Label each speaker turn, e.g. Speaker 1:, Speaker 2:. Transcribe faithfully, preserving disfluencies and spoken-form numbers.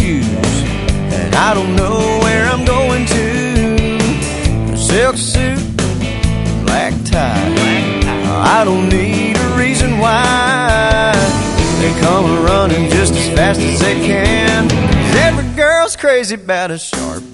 Speaker 1: shoes, and I don't know where I'm going to. A silk suit, black tie. I don't need a reason why. They come running just as fast as they can, 'cause every girl's crazy about a sharp